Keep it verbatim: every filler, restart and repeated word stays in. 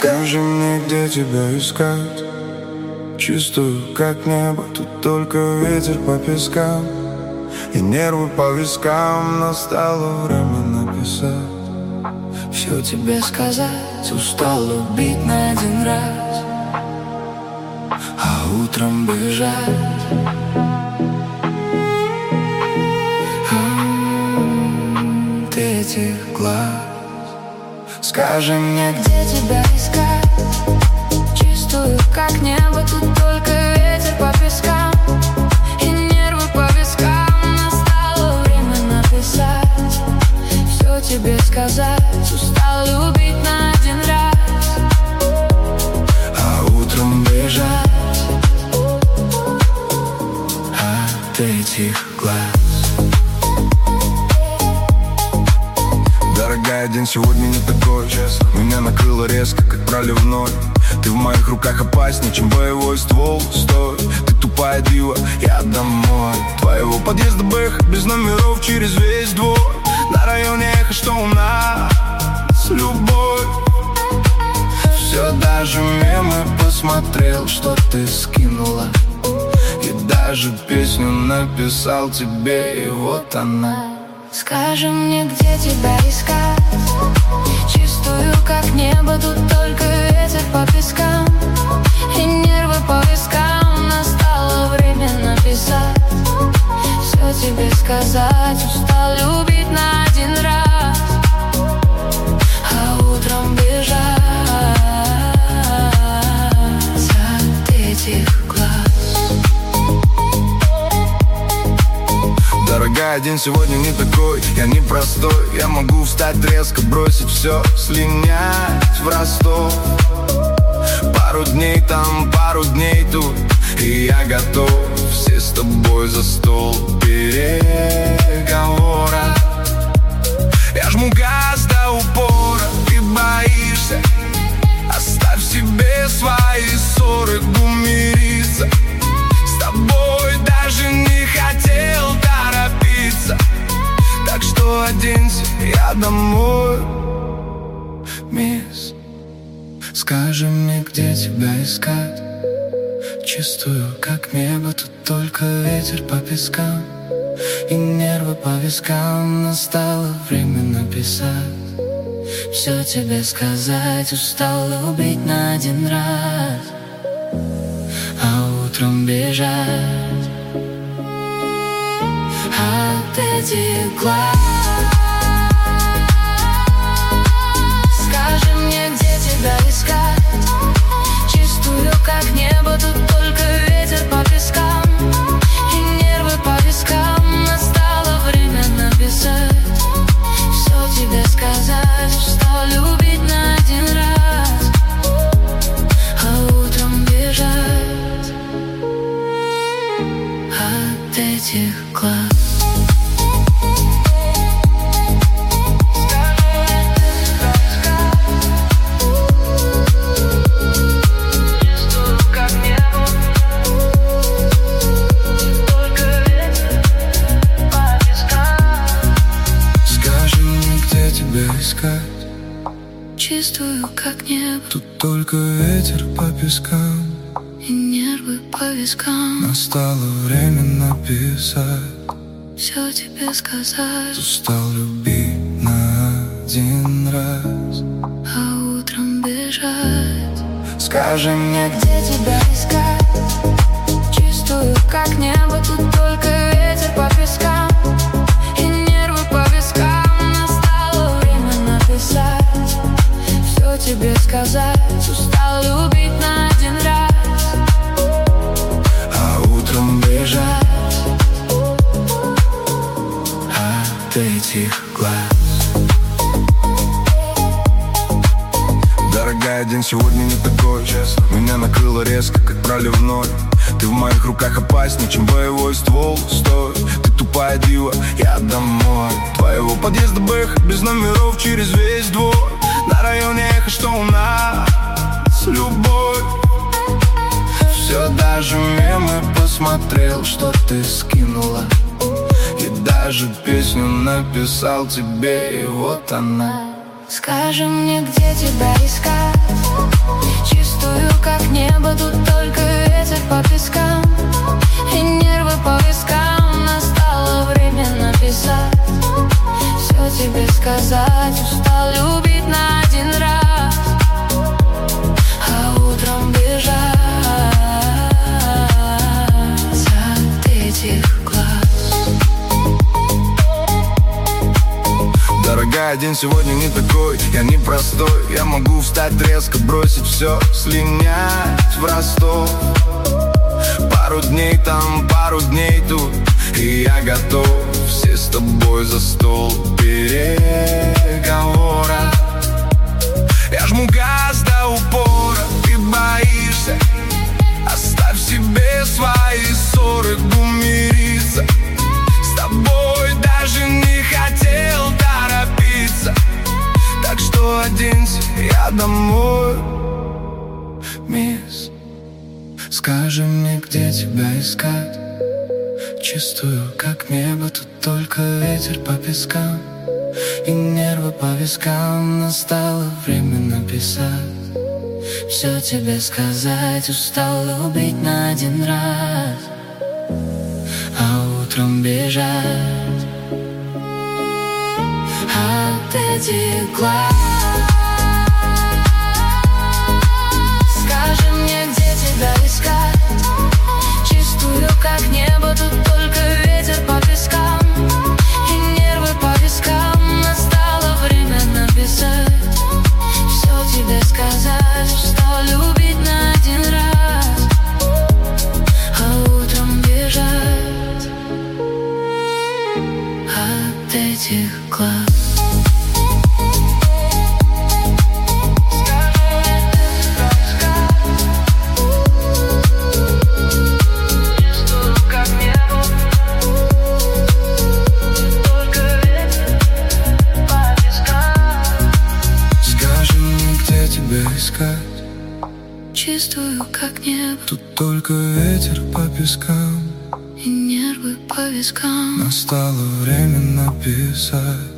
Скажи мне, где тебя искать. Чувствую, как небо, тут только ветер по пескам и нервы по вискам. Настало время написать, все тебе сказать. Устал убить на один раз, а утром бежать. М-м, ты этих глаз. Скажи мне, где тебя искать. Чувствую, как небо, тут только ветер по пескам и нервы по вискам. Настало время написать, все тебе сказать. Устал любить на один раз, а утром бежать от этих глаз. Дорогая, день сегодня не такой, честно. Меня накрыло резко, как проливной. Ты в моих руках опаснее, чем боевой ствол. Стой, ты тупая дива, я домой. Твоего подъезда бэх, без номеров через весь двор. На районе эхо, что у нас любовь. Все, даже мемы посмотрел, что ты скинула. И даже песню написал тебе, и вот она. Скажи мне, где тебя искать. Чувствую, как небо, тут только ветер по пескам и нервы по вискам. Настало время написать, все тебе сказать. Устал любить на один раз, а утром бежать от этих глаз. Дорогая, день сегодня не такой, я не простой. Я могу встать резко, бросить все, слинять в Ростов. Пару дней там, пару дней тут, и я готов. Все с тобой за стол переговора. Я жму газ до упора, ты боишься. Оставь себе свои ссоры, гумириться. С тобой даже не хотел торопиться, так что оденься, я домой. Мисс, скажи мне, где тебя искать. Чувствую, как небо, тут только ветер по пескам и нервы по вискам. Настало время написать, все тебе сказать. Устал любить на один раз, а утром бежать от этих глаз. Скажи мне, где тебя искать. Чувствую, как небо, тут только ветер по пескам и нервы по вискам. Настало время написать, все тебе сказать. Устал любить на один раз, а утром бежать от этих глаз. Чувствую, как небо, тут только ветер по пескам и нервы по вискам. Настало время написать, все тебе сказать. Устал любить на один раз, а утром бежать. Скажи мне, где тебя искать. Чувствую, как небо, тут только ветер по пескам и нервы по вискам. Настало время написать, все тебе сказать. Устал любить на один раз, а утром бежать от этих глаз. Дорогая, день сегодня не такой, честно. Меня накрыло резко, как проливной. Ты в моих руках опаснее, чем боевой ствол. Стой, ты тупая дива, я домой. Твоего подъезда бэх, без номеров через весь двор. На районе эхо, что у нас любовь. Все, даже мемы посмотрел, что ты скинула. И даже песню написал тебе, и вот она. Скажи мне, где тебя искать. Чистую, как небо, тут только ветер по пескам и нервы по вискам. Настало время написать, все тебе сказать. Устал любить на один раз, а утром бежать от этих глаз. Дорогая, день сегодня не такой, я не простой. Я могу встать резко, бросить все, слинять в Ростов. Пару дней там, пару дней тут, и я готов. Все с тобой за стол переговора. Я жму газ до упора, ты боишься. Оставь себе свои ссоры, гумириться. С тобой даже не хотел торопиться. Так что оденься, я домой. Мисс, скажи мне, где тебя искать. Чистую, как небо, тут только ветер по пескам и нервы по вискам. Настало время написать, все тебе сказать. Устал любить на один раз, а утром бежать от этих глаз. Скажи мне, где тебя искать. Чистую, как небо, тут только ветер по пескам и нервы по вискам. Настало время написать, все тебе сказать. Устал любить на один раз, а утром бежать от этих глаз. Искать. Чистую, как небо, тут только ветер по пескам и нервы по вискам. Настало время написать,